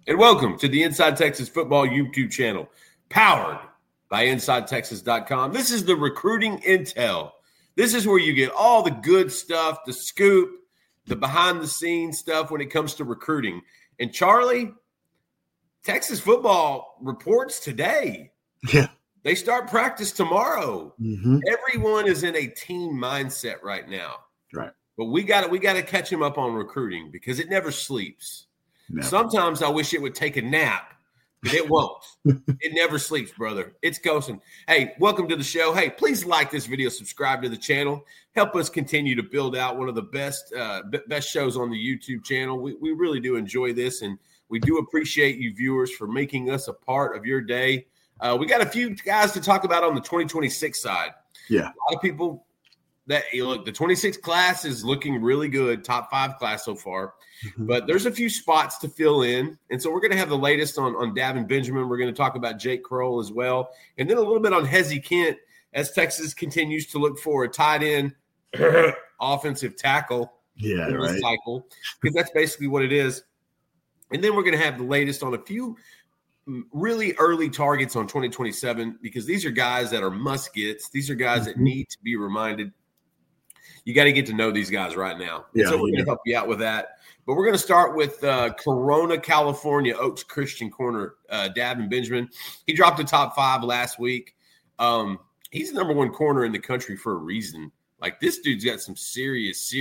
and welcome to the Inside Texas Football YouTube channel, powered by InsideTexas.com. This is the recruiting intel. This is where you get all the good stuff, the scoop, the behind-the-scenes stuff when it comes to recruiting. And Charlie, Texas football reports today. Yeah. They start practice tomorrow. Mm-hmm. Everyone is in a team mindset right now. Right. But we got to catch him up on recruiting because it never sleeps. Never. Sometimes I wish it would take a nap, but it won't. It never sleeps, brother. It's ghosting. Hey, welcome to the show. Hey, please like this video, subscribe to the channel. Help us continue to build out one of the best shows on the YouTube channel. We really do enjoy this, and we do appreciate you viewers for making us a part of your day. We got a few guys to talk about on the 2026 side. Yeah. A lot of people that look, the 26 class is looking really good, top 5 class so far. Mm-hmm. But there's a few spots to fill in. And so we're going to have the latest on Davin Benjamin. We're going to talk about Jake Kroll as well. And then a little bit on Hezzy Kent as Texas continues to look for a tight end offensive tackle cycle, because that's basically what it is. And then we're going to have the latest on a few really early targets on 2027, because these are guys that are must-gets. These are guys that need to be reminded. You got to get to know these guys right now. Yeah, so we're going to help you out with that. But we're going to start with Corona, California, Oaks Christian corner, Davin Benjamin. He dropped the top 5 last week. He's the number 1 corner in the country for a reason. Like, this dude's got some serious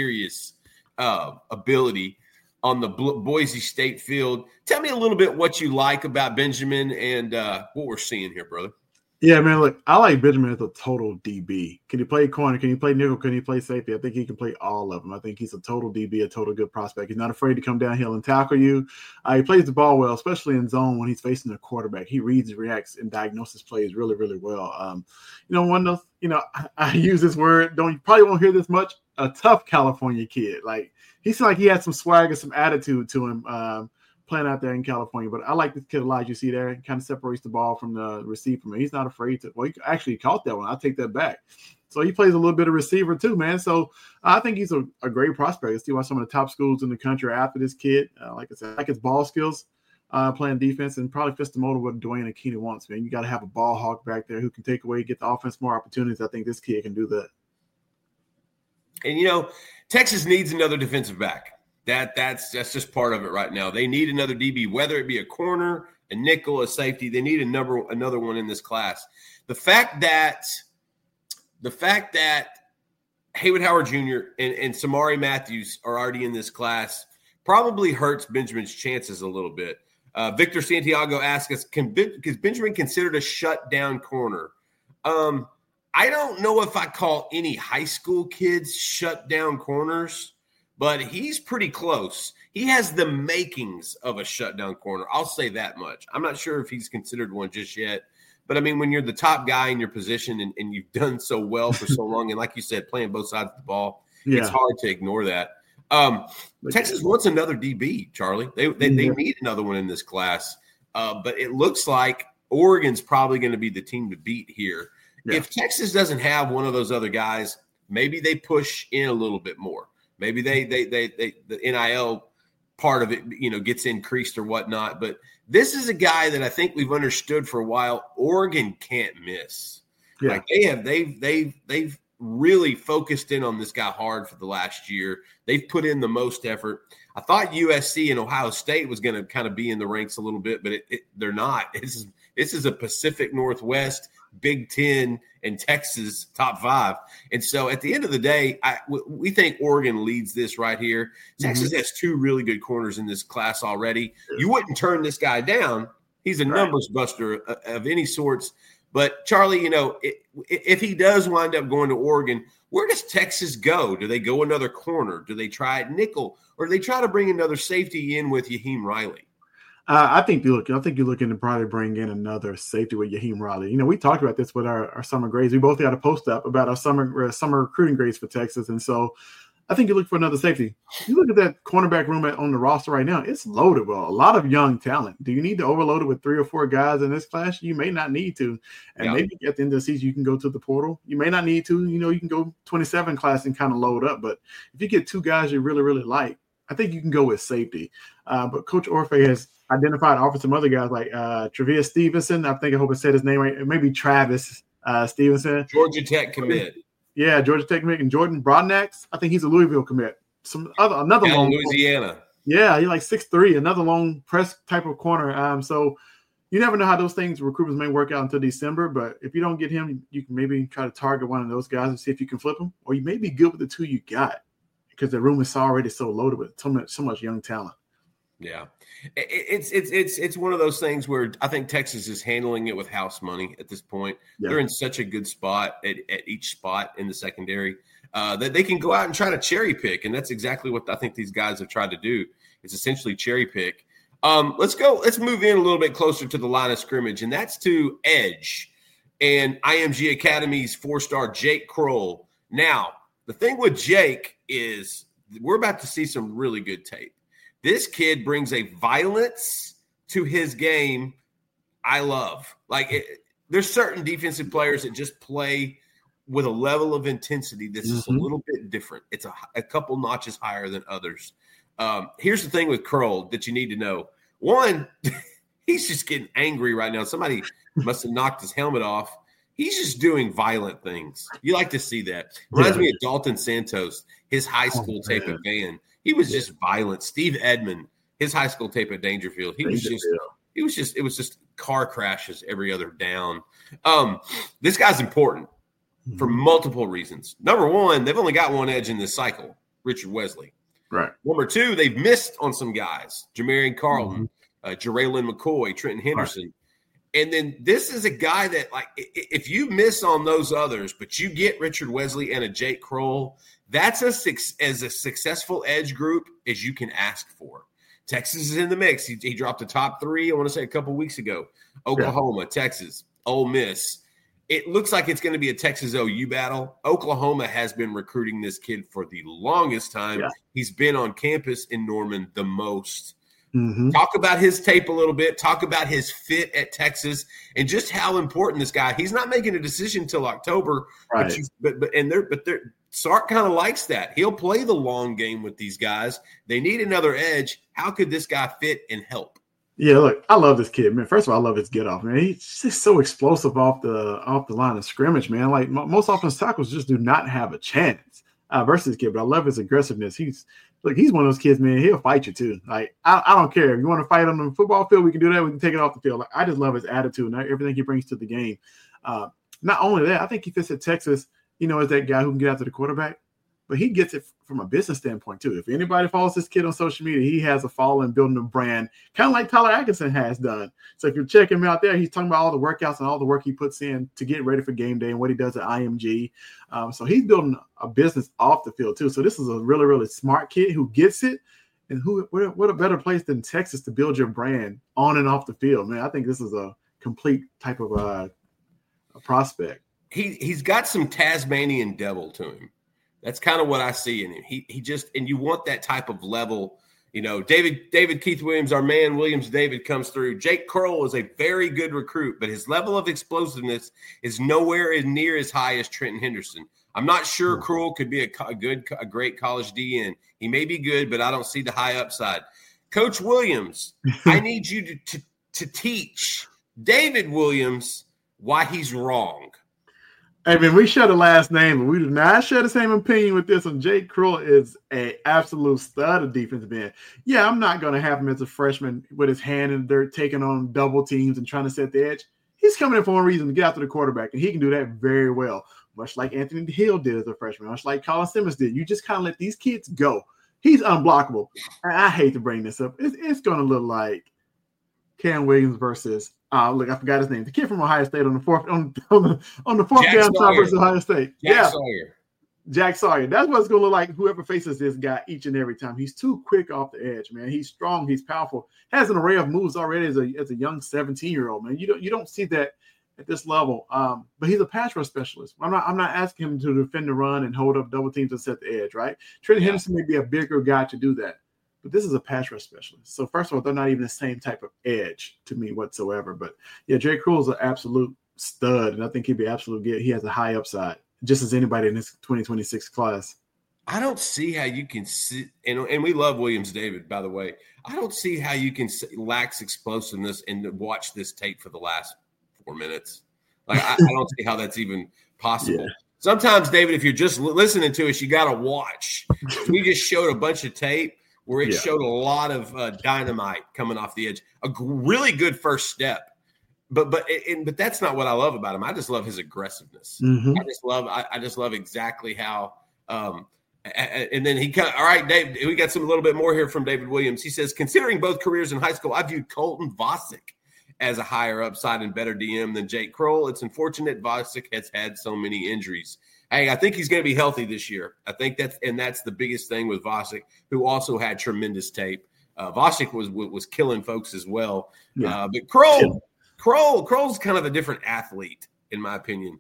ability on the Boise State field. Tell me a little bit what you like about Benjamin and what we're seeing here, brother. Yeah, man, look, I like Benjamin as a total DB. Can he play corner? Can he play nickel? Can he play safety? I think he can play all of them. I think he's a total DB, a total good prospect. He's not afraid to come downhill and tackle you. He plays the ball well, especially in zone when he's facing a quarterback. He reads, reacts, and diagnoses plays really, really well. One of those, I use this word, you probably won't hear this much, a tough California kid. Like, he seemed like he had some swag and some attitude to him playing out there in California. But I like this kid a lot. You see there, he kind of separates the ball from the receiver. He's not afraid to. Well, he actually caught that one. I'll take that back. So he plays a little bit of receiver too, man. So I think he's a great prospect. I see why some of the top schools in the country are after this kid. Like I said, I like his ball skills, playing defense, and probably fits the mold of what Dwayne Akini wants, man. You got to have a ball hawk back there who can take away, get the offense more opportunities. I think this kid can do that. And, Texas needs another defensive back. That's just part of it right now. They need another DB, whether it be a corner, a nickel, a safety. They need another one in this class. The fact that Haywood Howard Jr. and Samari Matthews are already in this class probably hurts Benjamin's chances a little bit. Victor Santiago asks us, is Benjamin considered a shutdown corner? I don't know if I call any high school kids shutdown corners, but he's pretty close. He has the makings of a shutdown corner. I'll say that much. I'm not sure if he's considered one just yet. But, I mean, when you're the top guy in your position and you've done so well for so long, and like you said, playing both sides of the ball, It's hard to ignore that. Texas wants another DB, Charlie. They need another one in this class. But it looks like Oregon's probably going to be the team to beat here. Yeah. If Texas doesn't have one of those other guys, maybe they push in a little bit more. Maybe the NIL part of it, gets increased or whatnot. But this is a guy that I think we've understood for a while. Oregon can't miss. Yeah. Like they've really focused in on this guy hard for the last year. They've put in the most effort. I thought USC and Ohio State was going to kind of be in the ranks a little bit, but they're not. This is a Pacific Northwest, Big Ten, and Texas top 5. And so at the end of the day, we think Oregon leads this right here. Texas has 2 really good corners in this class already. You wouldn't turn this guy down. He's a numbers buster of any sorts. But, Charlie, if he does wind up going to Oregon, where does Texas go? Do they go another corner? Do they try at nickel? Or do they try to bring another safety in with Yaheem Riley? I think you're looking to probably bring in another safety with Yaheem Riley. We talked about this with our summer grades. We both got a post up about our summer recruiting grades for Texas. And so I think you look for another safety. You look at that cornerback room on the roster right now, it's loaded with a lot of young talent. Do you need to overload it with 3 or 4 guys in this class? You may not need to. And maybe at the end of the season, you can go to the portal. You may not need to. You can go 27 class and kind of load up. But if you get 2 guys you really, really like, I think you can go with safety. But Coach Orfe has identified and offered some other guys like Travis Stevenson. I hope I said his name right. Maybe Travis Stevenson. Georgia Tech commit. Yeah, Georgia Tech commit. And Jordan Broadnax, I think he's a Louisville commit. Another Down long Louisiana. Yeah, he's like 6'3", another long press type of corner. So you never know how those things recruiters may work out until December. But if you don't get him, you can maybe try to target one of those guys and see if you can flip him, or you may be good with the two you got because the room is already so loaded with so much young talent. Yeah, it's one of those things where I think Texas is handling it with house money at this point. Yeah. They're in such a good spot at each spot in the secondary that they can go out and try to cherry pick, and that's exactly what I think these guys have tried to do. It's essentially cherry pick. Let's move in a little bit closer to the line of scrimmage, and that's to edge and IMG Academy's 4-star Jake Kroll. Now, the thing with Jake is we're about to see some really good tape. This kid brings a violence to his game I love. There's certain defensive players that just play with a level of intensity that's just a little bit different. It's a couple notches higher than others. Here's the thing with Kroll that you need to know. One, he's just getting angry right now. Somebody must have knocked his helmet off. He's just doing violent things. You like to see that. Reminds me of Dalton Santos, his high school tape at Van. He was just violent. Steve Edmond, his high school tape at Dangerfield. It was just car crashes every other down. This guy's important for multiple reasons. Number one, they've only got one edge in this cycle, Richard Wesley. Right. Number two, they've missed on some guys, Jamarian Carlton, Jaraylin McCoy, Trenton Henderson. Right. And then this is a guy that, if you miss on those others, but you get Richard Wesley and a Jake Kroll, that's as a successful edge group as you can ask for. Texas is in the mix. He dropped the top 3, I want to say a couple weeks ago. Oklahoma, Texas, Ole Miss. It looks like it's going to be a Texas OU battle. Oklahoma has been recruiting this kid for the longest time. Yeah. He's been on campus in Norman the most. Talk about his tape a little bit. Talk about his fit at Texas and just how important this guy. He's not making a decision till October, right? But Sark kind of likes that. He'll play the long game with these guys. They need another edge. How could this guy fit and help? Yeah, look, I love this kid, man. First of all, I love his get off, man. He's just so explosive off the line of scrimmage, man. Like most offensive tackles just do not have a chance versus this kid. But I love his aggressiveness. He's one of those kids, man. He'll fight you too. Like I don't care if you want to fight on the football field, we can do that. We can take it off the field. Like, I just love his attitude and everything he brings to the game. Not only that, I think he fits at Texas. As that guy who can get after the quarterback, but he gets it from a business standpoint too. If anybody follows this kid on social media, he has a follow and building a brand, kind of like Tyler Atkinson has done. So if you check him out there, he's talking about all the workouts and all the work he puts in to get ready for game day and what he does at IMG. So he's building a business off the field too. So this is a really, really smart kid who gets it. And what a better place than Texas to build your brand on and off the field, man. I think this is a complete type of a prospect. He's got some Tasmanian devil to him. That's kind of what I see in him. He just, and you want that type of level. David Keith Williams, our man Williams David, comes through. Jake Kroll is a very good recruit, but his level of explosiveness is nowhere near as high as Trenton Henderson. I'm not sure Kroll could be a great college DN. He may be good, but I don't see the high upside. Coach Williams, I need you to teach David Williams why he's wrong. Hey, man, we share the last name, but we do not share the same opinion with this one. Jake Kroll is an absolute stud of defensive end. Yeah, I'm not going to have him as a freshman with his hand in the dirt, taking on double teams and trying to set the edge. He's coming in for one reason, to get after the quarterback, and he can do that very well, much like Anthony Hill did as a freshman, much like Colin Simmons did. You just kind of let these kids go. He's unblockable. I hate to bring this up. It's going to look like Cam Williams versus I forgot his name. The kid from Ohio State on the fourth down stop versus Ohio State. Sawyer. Jack Sawyer. That's what it's going to look like. Whoever faces this guy each and every time. He's too quick off the edge, man. He's strong. He's powerful. Has an array of moves already as a young 17-year-old, man. You don't see that at this level. But he's a pass rush specialist. I'm not asking him to defend the run and hold up double teams and set the edge, right? Trenton Henderson may be a bigger guy to do that. But this is a pass rush specialist. So first of all, they're not even the same type of edge to me whatsoever. But yeah, Jake Kroll is an absolute stud, and I think he'd be absolute good. He has a high upside, just as anybody in this 2026 class. I don't see how you can sit, and we love Williams-David, by the way. I don't see how you can lack explosiveness and watch this tape for the last 4 minutes. Like, I don't see how that's even possible. Yeah. Sometimes, David, if you're just listening to us, you got to watch. We just showed a bunch of tape where it showed a lot of dynamite coming off the edge. A really good first step. But that's not what I love about him. I just love his aggressiveness. Mm-hmm. I just love exactly how and then he all right, Dave, we got a little bit more here from David Williams. He says, considering both careers in high school, I viewed Colton Vasek as a higher upside and better DM than Jake Kroll. It's unfortunate Vasek has had so many injuries. Hey, I think he's going to be healthy this year. I think that's the biggest thing with Vasek, who also had tremendous tape. Vasek was killing folks as well. Yeah. But Kroll's kind of a different athlete, in my opinion.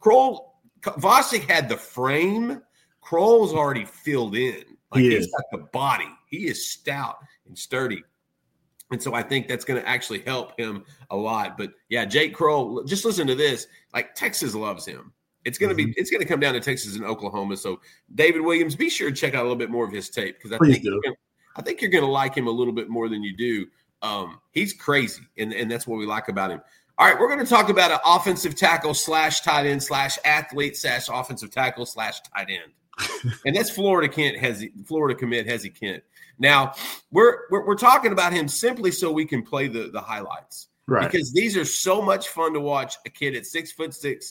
Vasek had the frame. Kroll's already filled in. He's got the body. He is stout and sturdy. And so I think that's going to actually help him a lot. But yeah, Jake Kroll, just listen to this. Like, Texas loves him. It's going to come down to Texas and Oklahoma. So David Williams, be sure to check out a little bit more of his tape, because I think you're going to like him a little bit more than you do. He's crazy, and that's what we like about him. All right, we're going to talk about an offensive tackle / tight end / athlete / offensive tackle / tight end. And that's Florida commit Hezi Kent. Now, we're talking about him simply so we can play the highlights. Right. Because these are so much fun to watch. A kid at 6'6",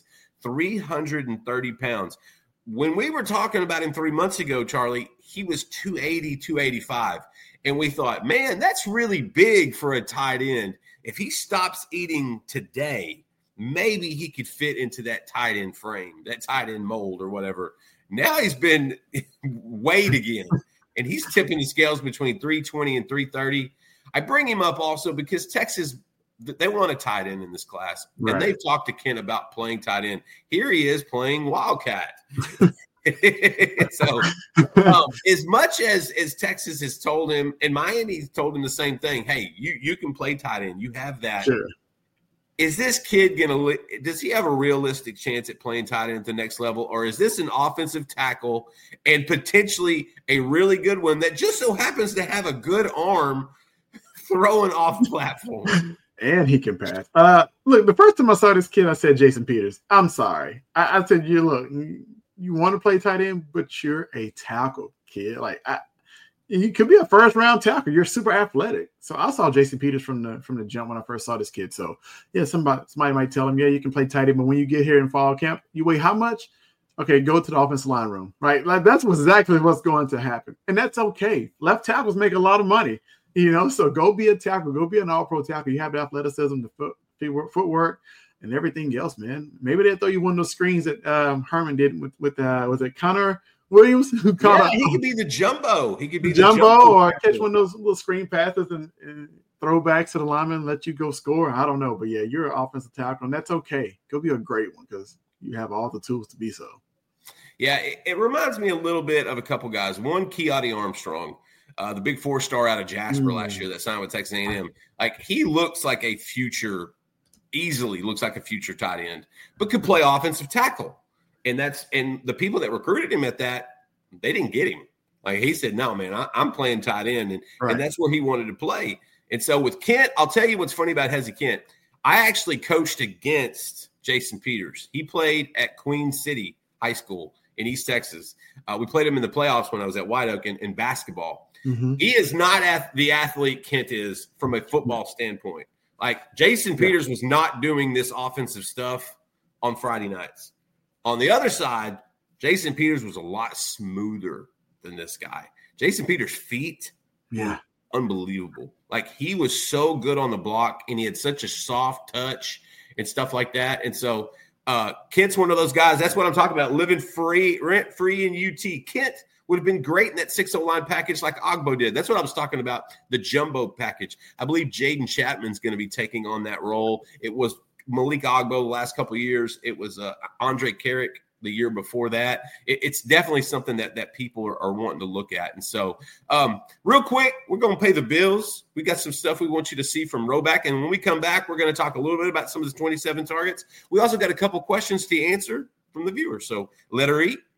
330 pounds. When we were talking about him 3 months ago, Charlie, he was 280, 285. And we thought, man, that's really big for a tight end. If he stops eating today, maybe he could fit into that tight end frame, that tight end mold or whatever. Now he's been weighed again, and he's tipping the scales between 320 and 330. I bring him up also because Texas, they want a tight end in this class, and they've talked to Kent about playing tight end. Here he is playing Wildcat. So as much as Texas has told him, and Miami's told him the same thing, hey, you can play tight end. You have that. Sure. Is this kid does he have a realistic chance at playing tight end at the next level, or is this an offensive tackle and potentially a really good one that just so happens to have a good arm throwing off platform? And he can pass. Look, the first time I saw this kid, I said, Jason Peters, I'm sorry. I said, you want to play tight end, but you're a tackle, kid. You could be a first-round tackle. You're super athletic. So I saw Jason Peters from the jump when I first saw this kid. So, yeah, somebody might tell him, yeah, you can play tight end, but when you get here in fall camp, you weigh how much? Okay, go to the offensive line room, right? Like, that's exactly what's going to happen. And that's okay. Left tackles make a lot of money, so go be a tackle. Go be an all-pro tackle. You have the athleticism, the footwork, and everything else, man. Maybe they'll throw you one of those screens that Herman did with was it Connor Williams, who caught he could be the jumbo. He could be the jumbo, or catch one of those little screen passes and throwbacks to the lineman and let you go score. I don't know, but yeah, you're an offensive tackle, and that's okay. Go be a great one because you have all the tools to be so. Yeah, it reminds me a little bit of a couple guys. One, Keati Armstrong, the big 4-star out of Jasper last year that signed with Texas A&M. Like, he looks like a future, easily looks like a future tight end, but could play offensive tackle. And the people that recruited him at that, they didn't get him. Like, he said, no, man, I'm playing tight end. And that's where he wanted to play. And so with Kent, I'll tell you what's funny about Hezi Kent. I actually coached against Jason Peters. He played at Queen City High School in East Texas. We played him in the playoffs when I was at White Oak in basketball. Mm-hmm. He is not the athlete Kent is from a football standpoint. Like, Jason Peters was not doing this offensive stuff on Friday nights. On the other side, Jason Peters was a lot smoother than this guy. Jason Peters' feet were unbelievable. Like, he was so good on the block, and he had such a soft touch and stuff like that. And so Kent's one of those guys. That's what I'm talking about, living rent-free in UT. Kent would have been great in that 6-0 line package like Ogbo did. That's what I was talking about, the jumbo package. I believe Jaden Chapman's going to be taking on that role. It was Malik Ogbo the last couple of years. It was Andre Carrick the year before that. It's definitely something that people are wanting to look at. And so real quick, we're going to pay the bills. We got some stuff we want you to see from Roback. And when we come back, we're going to talk a little bit about some of the 27 targets. We also got a couple questions to answer from the viewers. So letter E.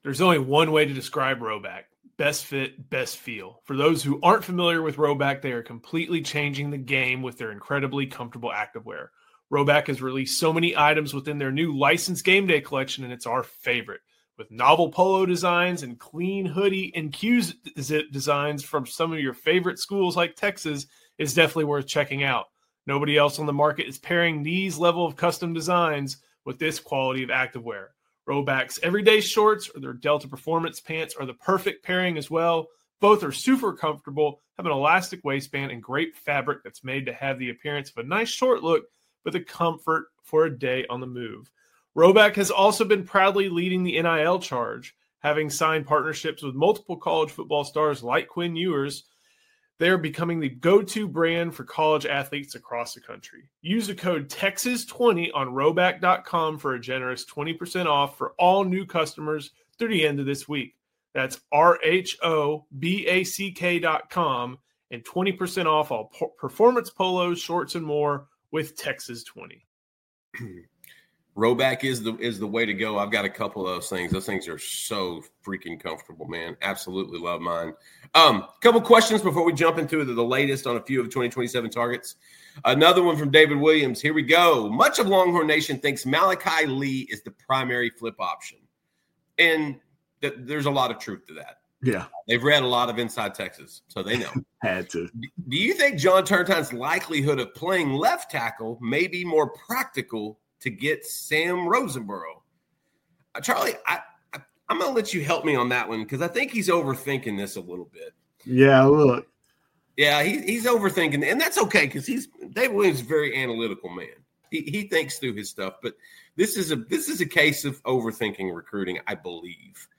There's only one way to describe Rhoback: best fit, best feel. For those who aren't familiar with Rhoback, they are completely changing the game with their incredibly comfortable activewear. Rhoback has released so many items within their new licensed game day collection, and it's our favorite. With novel polo designs and clean hoodie and Q-zip designs from some of your favorite schools like Texas, it's definitely worth checking out. Nobody else on the market is pairing these level of custom designs with this quality of activewear. Rhoback's everyday shorts or their Delta Performance pants are the perfect pairing as well. Both are super comfortable, have an elastic waistband, and great fabric that's made to have the appearance of a nice short look, but the comfort for a day on the move. Rhoback has also been proudly leading the NIL charge, having signed partnerships with multiple college football stars like Quinn Ewers. They are becoming the go-to brand for college athletes across the country. Use the code Texas20 on Rhoback.com for a generous 20% off for all new customers through the end of this week. That's RHOBACK.com and 20% off all performance polos, shorts, and more with Texas20. Rhoback is the way to go. I've got a couple of those things. Those things are so freaking comfortable, man. Absolutely love mine. Couple questions before we jump into the latest on a few of the 2027 targets. Another one from David Williams. Here we go. Much of Longhorn Nation thinks Malachi Lee is the primary flip option. And there's a lot of truth to that. Yeah. They've read a lot of Inside Texas, so they know. Had to. Do you think John Turntime's likelihood of playing left tackle may be more practical to get Sam Rosenborough? Charlie, I'm going to let you help me on that one because I think he's overthinking this a little bit. Yeah, look. Yeah, he's overthinking, and that's okay because Dave Williams is a very analytical man. He thinks through his stuff, but this is a case of overthinking recruiting, I believe.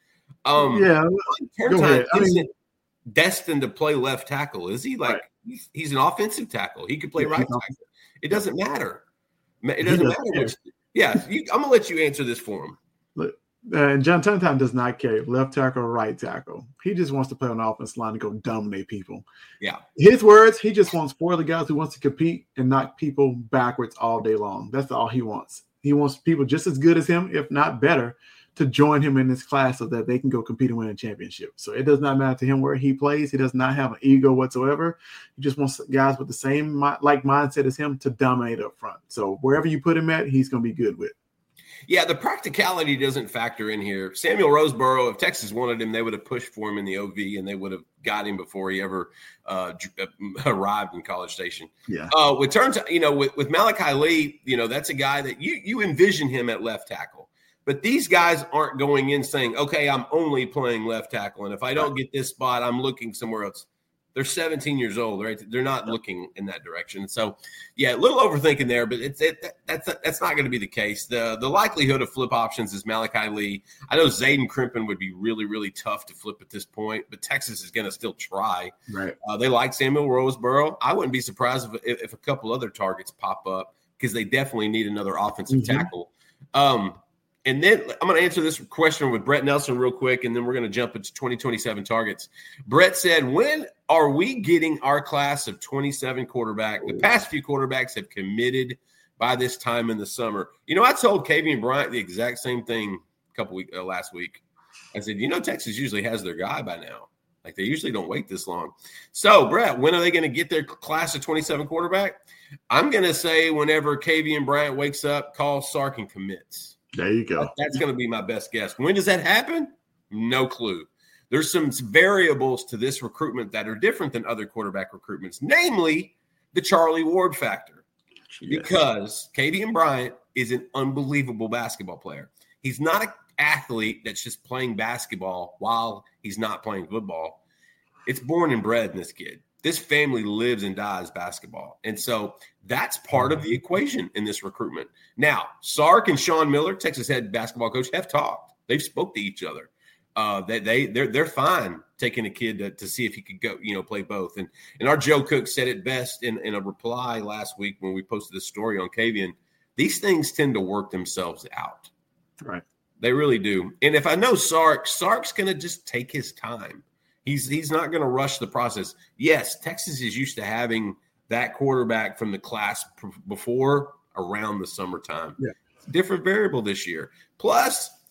Turntime isn't destined to play left tackle, is he? Like he's an offensive tackle. He could play right tackle. It doesn't matter. It doesn't matter which. Yeah, I'm gonna let you answer this for him. Look, John Turntime does not care left tackle or right tackle. He just wants to play on the offense line and go dominate people. Yeah, his words. He just wants 4 of the guys who wants to compete and knock people backwards all day long. That's all he wants. He wants people just as good as him, if not better, to join him in this class so that they can go compete and win a championship. So it does not matter to him where he plays. He does not have an ego whatsoever. He just wants guys with the same mindset as him to dominate up front. So wherever you put him at, he's going to be good with. Yeah, the practicality doesn't factor in here. Samuel Roseboro, if Texas wanted him, they would have pushed for him in the OV, and they would have got him before he ever arrived in College Station. Yeah. With Malachi Lee, that's a guy that you envision him at left tackle. But these guys aren't going in saying, okay, I'm only playing left tackle, and if I don't get this spot, I'm looking somewhere else. They're 17 years old, right? They're not looking in that direction. So, yeah, a little overthinking there, but that's not going to be the case. The likelihood of flip options is Malachi Lee. I know Zayden Crimpin would be really, really tough to flip at this point, but Texas is going to still try. Right. They like Samuel Roseboro. I wouldn't be surprised if a couple other targets pop up because they definitely need another offensive tackle. And then I'm going to answer this question with Brett Nelson real quick, and then we're going to jump into 2027 targets. Brett said, when are we getting our class of 27 quarterback? The past few quarterbacks have committed by this time in the summer. I told Kavian Bryant the exact same thing last week. I said, Texas usually has their guy by now. Like, they usually don't wait this long. So, Brett, when are they going to get their class of 27 quarterback? I'm going to say whenever Kavian Bryant wakes up, calls Sark, and commits. There you go. That's going to be my best guess. When does that happen? No clue. There's some variables to this recruitment that are different than other quarterback recruitments, namely the Charlie Ward factor. Yes. Because Kavian Bryant is an unbelievable basketball player. He's not an athlete that's just playing basketball while he's not playing football. It's born and bred in this kid. This family lives and dies basketball. And so that's part of the equation in this recruitment. Now, Sark and Sean Miller, Texas head basketball coach, have talked. They've spoke to each other. They're fine taking a kid to see if he could go, play both. And our Joe Cook said it best in a reply last week when we posted this story on Kavian. These things tend to work themselves out. Right. They really do. And if I know Sark's going to just take his time. He's not going to rush the process. Yes, Texas is used to having that quarterback from the class before around the summertime. Yeah. Different variable this year. Plus,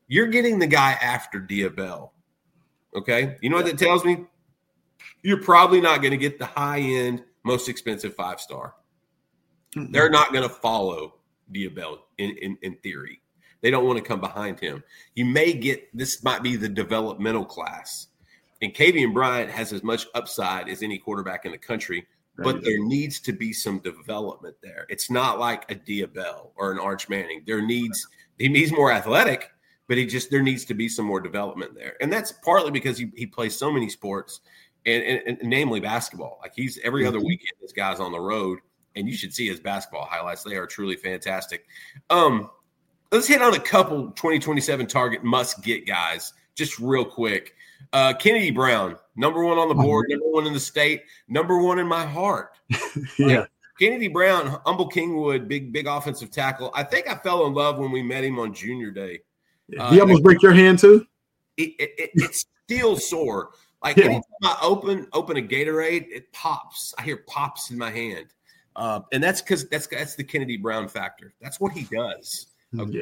You're getting the guy after Diabell. Okay? You know what that tells me? You're probably not going to get the high-end, most expensive 5-star. Mm-hmm. They're not going to follow Diabell in theory. They don't want to come behind him. You may get – this might be the developmental class. And Kavion Bryant has as much upside as any quarterback in the country, but there needs to be some development there. It's not like a Diabell or an Arch Manning. He needs more athletic, but there needs to be some more development there. And that's partly because he plays so many sports, and namely basketball. Like he's every other weekend, this guy's on the road, and you should see his basketball highlights. They are truly fantastic. Let's hit on a couple 2027 target must-get guys just real quick. Kennedy Brown, number 1 on the board, number 1 in the state, number 1 in my heart. Yeah. Kennedy Brown, Humble Kingwood, big offensive tackle. I think I fell in love when we met him on junior day. He almost break your hand too? It's still sore. Like anytime I open a Gatorade, it pops. I hear pops in my hand. And that's because that's the Kennedy Brown factor. That's what he does. Okay.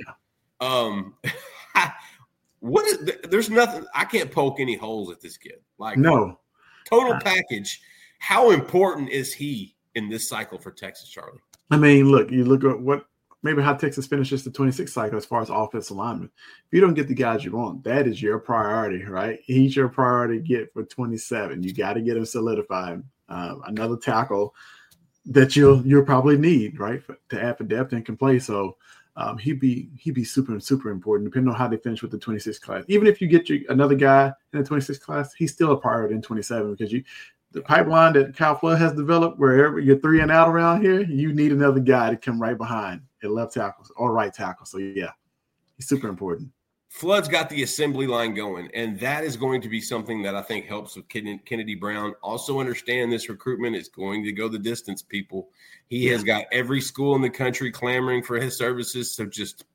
Yeah. There's nothing. I can't poke any holes at this kid. Like no total package. How important is he in this cycle for Texas, Charlie? I mean, look, you look at how Texas finishes the 26th cycle as far as offensive linemen. If you don't get the guys you want, that is your priority, right? He's your priority to get for 27. You got to get him solidified. Another tackle that you'll probably need, right, to add for depth and can play. So he'd be super important depending on how they finish with the 26th class. Even if you get another guy in the 26th class, he's still a priority in 27 because the pipeline that Kyle Flood has developed, wherever you're 3 and out around here, you need another guy to come right behind at left tackle or right tackle. So yeah, he's super important. Flood's got the assembly line going, and that is going to be something that I think helps with Kennedy Brown. Also understand this recruitment is going to go the distance, people. He has got every school in the country clamoring for his services, so just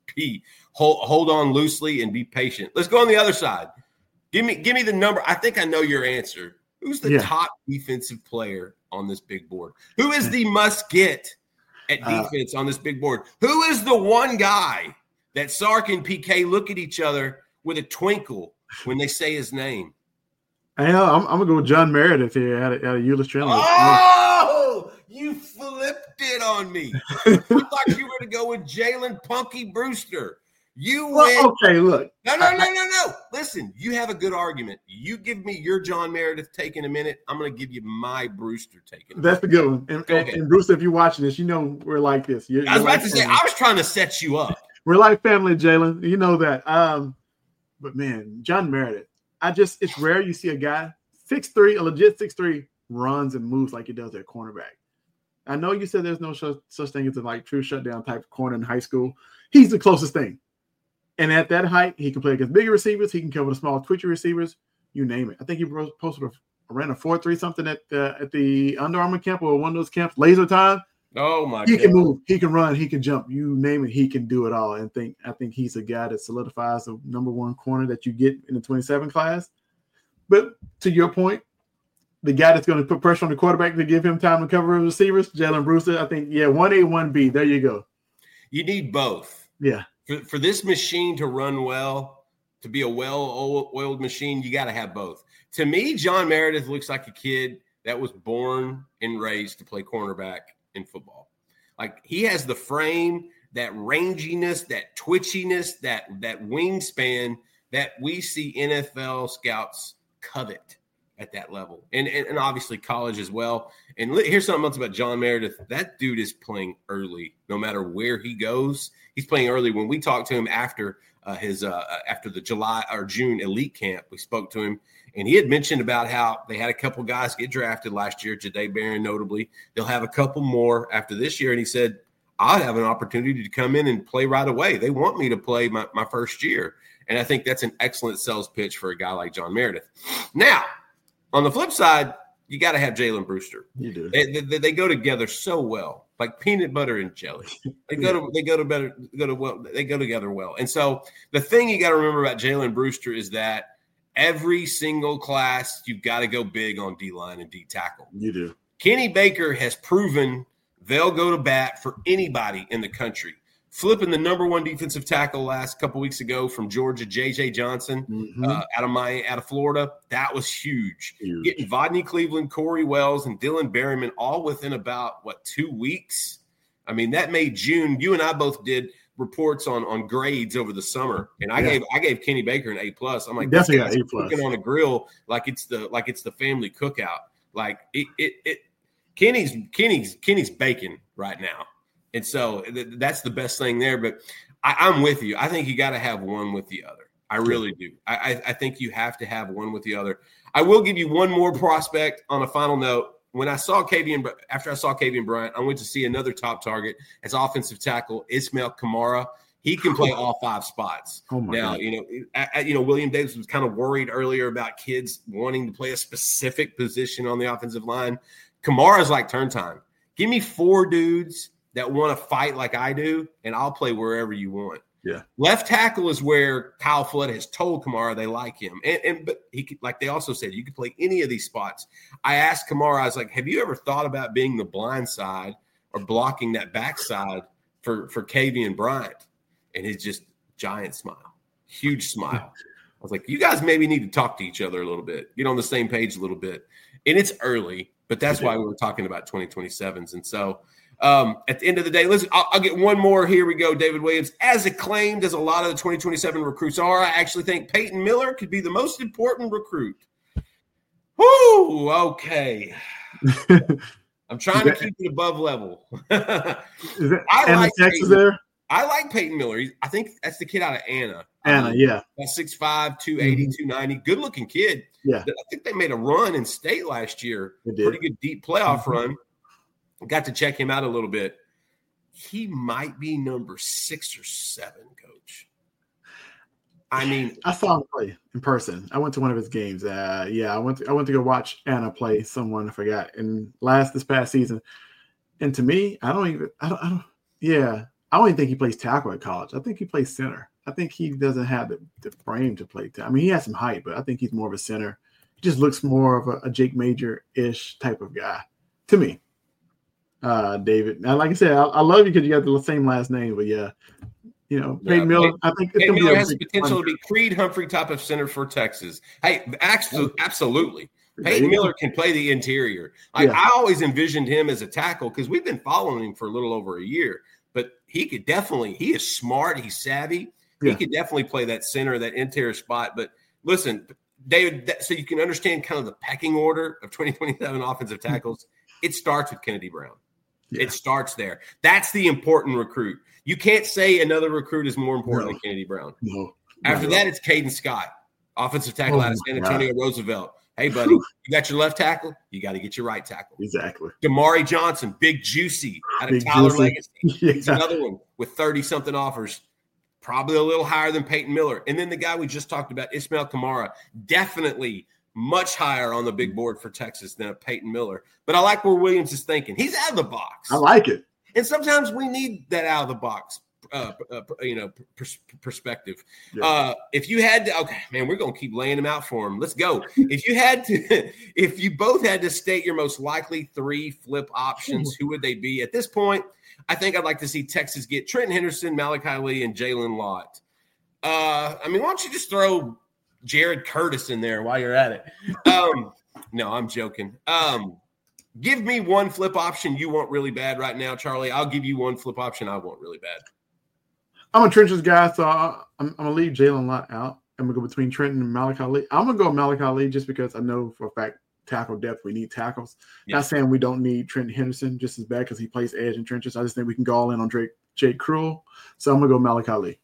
hold on loosely and be patient. Let's go on the other side. Give me the number. I think I know your answer. Who's the top defensive player on this big board? Who is the must-get at defense on this big board? Who is the one guy that Sark and PK look at each other with a twinkle when they say his name? I'm going to go with John Meredith here out of Euless Trinity. Oh, you flipped it on me. I thought you were to go with Jalen Punky Brewster. Okay, look. No. Listen, you have a good argument. You give me your John Meredith take in a minute. I'm going to give you my Brewster take in a minute. That's the good one. And Brewster, if you're watching this, you know we're like this. I was about to say, I was trying to set you up. We're like family, Jalen. You know that. But man, John Meredith. It's rare you see a guy 6'3", a legit 6'3", runs and moves like he does at cornerback. I know you said there's no such thing as a like true shutdown type corner in high school. He's the closest thing. And at that height, he can play against bigger receivers. He can cover the small twitchy receivers. You name it. I think he ran a 4.3 something at the Under Armour camp or one of those camps. Laser time. Oh my! He can move. He can run. He can jump. You name it. He can do it all. And I think he's a guy that solidifies the number 1 corner that you get in the 27 class. But to your point, the guy that's going to put pressure on the quarterback to give him time to cover his receivers, Jalen Brewster. I think 1A, 1B. There you go. You need both. Yeah. For this machine to run well, to be a well-oiled machine, you got to have both. To me, John Meredith looks like a kid that was born and raised to play cornerback in football. Like he has the frame, that ranginess, that twitchiness, that wingspan that we see NFL scouts covet at that level. And obviously college as well. And here's something else about John Meredith. That dude is playing early no matter where he goes. He's playing early. When we talked to him after after the July or June elite camp, we spoke to him, and he had mentioned about how they had a couple guys get drafted last year, Jahdae Barron notably. They'll have a couple more after this year. And he said, I'll have an opportunity to come in and play right away. They want me to play my first year. And I think that's an excellent sales pitch for a guy like John Meredith. Now, on the flip side, you got to have Jalen Brewster. You do. They go together so well, like peanut butter and jelly. They go together well. And so the thing you got to remember about Jalen Brewster is that every single class, you've got to go big on D-line and D-tackle. You do. Kenny Baker has proven they'll go to bat for anybody in the country. flipping the number one defensive tackle last couple weeks ago from Georgia, J.J. Johnson, out of Florida. That was huge. Getting Vodney Cleveland, Corey Wells, and Dylan Berryman all within about, 2 weeks? I mean, that made June. You and I both did reports on grades over the summer, and I gave Kenny Baker an A+. I'm like, definitely this guy's cooking on a grill like it's the family cookout. Like Kenny's baking right now. And so that's the best thing there. But I'm with you. I think you got to have one with the other. I really do. I think you have to have one with the other. I will give you one more prospect on a final note. After I saw Kavian Bryant, I went to see another top target as offensive tackle, Ismail Kamara. He can play all 5 spots. Oh my God. William Davis was kind of worried earlier about kids wanting to play a specific position on the offensive line. Kamara's like turn time. Give me 4 dudes that want to fight like I do, and I'll play wherever you want. Yeah. Left tackle is where Kyle Flood has told Kamara they like him. But he could, like they also said, you could play any of these spots. I asked Kamara, I was like, have you ever thought about being the blind side or blocking that backside for Kavian Bryant? And his just giant smile, huge smile. I was like, you guys maybe need to talk to each other a little bit, get on the same page a little bit. And it's early, but that's why we were talking about 2027s. And so at the end of the day, listen, I'll get one more. Here we go. David Williams, as acclaimed as a lot of the 2027 recruits are, I actually think Peyton Miller could be the most important recruit. Whoo, okay. I'm trying to keep it above level. Is that Anna Texas there? I like Peyton Miller. I think that's the kid out of Anna. Yeah. That's 6'5", 280, 290. Good-looking kid. Yeah. I think they made a run in state last year. They did. Pretty good deep playoff run. Got to check him out a little bit. He might be number 6 or 7, Coach. I mean, I saw him play in person. I went to one of his games. I went to go watch Anna play someone I forgot this past season. And to me, I don't even think he plays tackle at college. I think he plays center. I think he doesn't have the frame to play. I mean, he has some height, but I think he's more of a center. He just looks more of a Jake Major-ish type of guy to me. David, now, like I said, I love you because you got the same last name, but Peyton Miller. I think Peyton Miller has the potential to be Creed Humphrey type of center for Texas. Hey, absolutely. Peyton Miller can play the interior. I always envisioned him as a tackle because we've been following him for a little over a year. But he is smart. He's savvy. He could definitely play that center, that interior spot. But listen, David, so you can understand kind of the pecking order of 2027 offensive tackles, it starts with Kennedy Brown. Yeah. It starts there. That's the important recruit. You can't say another recruit is more important than Kennedy Brown. No. After that, it's Caden Scott, offensive tackle out of San Antonio Roosevelt. Hey, buddy, you got your left tackle. You got to get your right tackle. Exactly. Damari Johnson, big juicy out of Tyler Legacy. He's another one with 30-something offers, probably a little higher than Peyton Miller. And then the guy we just talked about, Ismail Kamara, definitely much higher on the big board for Texas than a Peyton Miller. But I like where Williams is thinking. He's out of the box. I like it. And sometimes we need that out of the box perspective. Yeah. If you had to, okay, man, we're going to keep laying them out for him. Let's go. If you both had to state your most likely 3 flip options, who would they be? At this point, I think I'd like to see Texas get Trenton Henderson, Malachi Lee, and Jalen Lott. Why don't you just throw Jared Curtis in there while you're at it? No, I'm joking. Give me one flip option you want really bad right now, Charlie. I'll give you one flip option I want really bad. I'm a trenches guy, so I'm going to leave Jalen Lott out. I'm going to go between Trenton and Malachi Lee. I'm going to go Malachi Lee just because I know for a fact tackle depth, we need tackles. Yeah. Not saying we don't need Trenton Henderson just as bad because he plays edge and trenches. I just think we can go all in on Jake Krull. So I'm going to go Malachi Lee.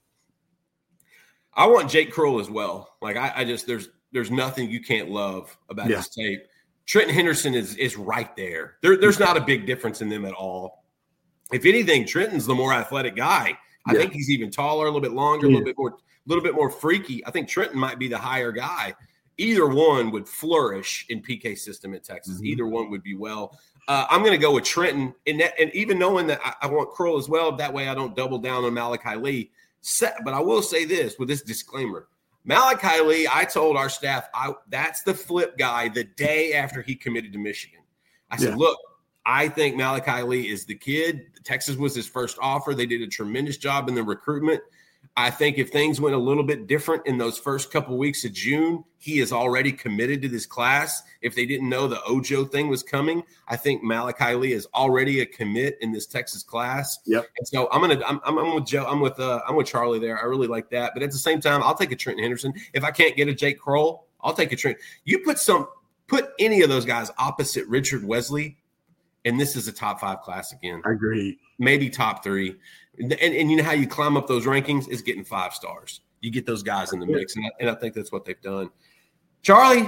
I want Jake Krull as well. Like I just there's nothing you can't love about this tape. Trenton Henderson is right there. There's not a big difference in them at all. If anything, Trenton's the more athletic guy. I think he's even taller, a little bit longer, a little bit more freaky. I think Trenton might be the higher guy. Either one would flourish in PK system at Texas. Mm-hmm. Either one would be well. I'm going to go with Trenton, and even knowing that I want Krull as well. That way, I don't double down on Malachi Lee. But I will say this with this disclaimer. Malachi Lee, I told our staff, that's the flip guy the day after he committed to Michigan. I said, look, I think Malachi Lee is the kid. Texas was his first offer. They did a tremendous job in the recruitment. I think if things went a little bit different in those first couple weeks of June, he is already committed to this class. If they didn't know the Ojo thing was coming, I think Malachi Lee is already a commit in this Texas class. Yep. And so I'm with Joe. I'm with Charlie there. I really like that. But at the same time, I'll take a Trenton Henderson. If I can't get a Jake Kroll, I'll take a Trent. You put any of those guys opposite Richard Wesley, and this is a top 5 class again. I agree. Maybe top 3. And you know how you climb up those rankings is getting 5 stars. You get those guys in the mix, and I think that's what they've done. Charlie,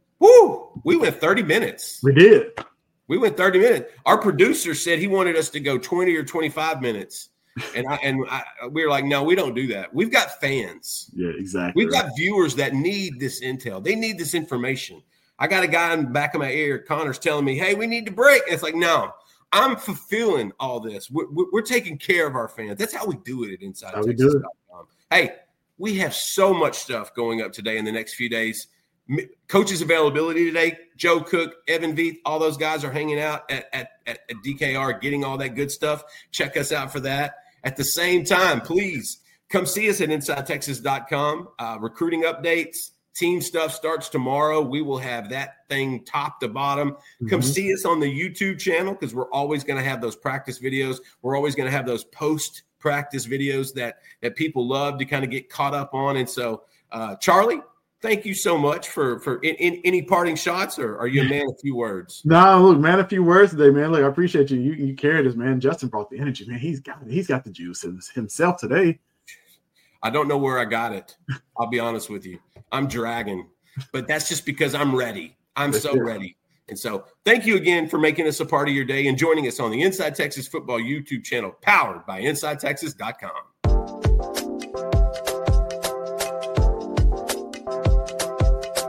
we went 30 minutes. We did. We went 30 minutes. Our producer said he wanted us to go 20 or 25 minutes. And we were like, no, we don't do that. We've got fans. Yeah, exactly. We've got viewers that need this intel. They need this information. I got a guy in the back of my ear, Connor's telling me, hey, we need to break. And it's like, no. I'm fulfilling all this. We're taking care of our fans. That's how we do it at InsideTexas.com. Hey, we have so much stuff going up today in the next few days. Coaches' availability today, Joe Cook, Evan Veith, all those guys are hanging out at DKR getting all that good stuff. Check us out for that. At the same time, please come see us at InsideTexas.com. Recruiting updates. Team stuff starts tomorrow. We will have that thing top to bottom. Come see us on the YouTube channel because we're always going to have those practice videos. We're always going to have those post-practice videos that people love to kind of get caught up on. And so, Charlie, thank you so much for any parting shots, or are you a man of few words? No, look, man, a few words today, man. Look, I appreciate you. You carried us, man. Justin brought the energy, man. He's got the juice himself today. I don't know where I got it. I'll be honest with you. I'm dragging, but that's just because I'm ready. I'm so ready. And so thank you again for making us a part of your day and joining us on the Inside Texas Football YouTube channel powered by InsideTexas.com.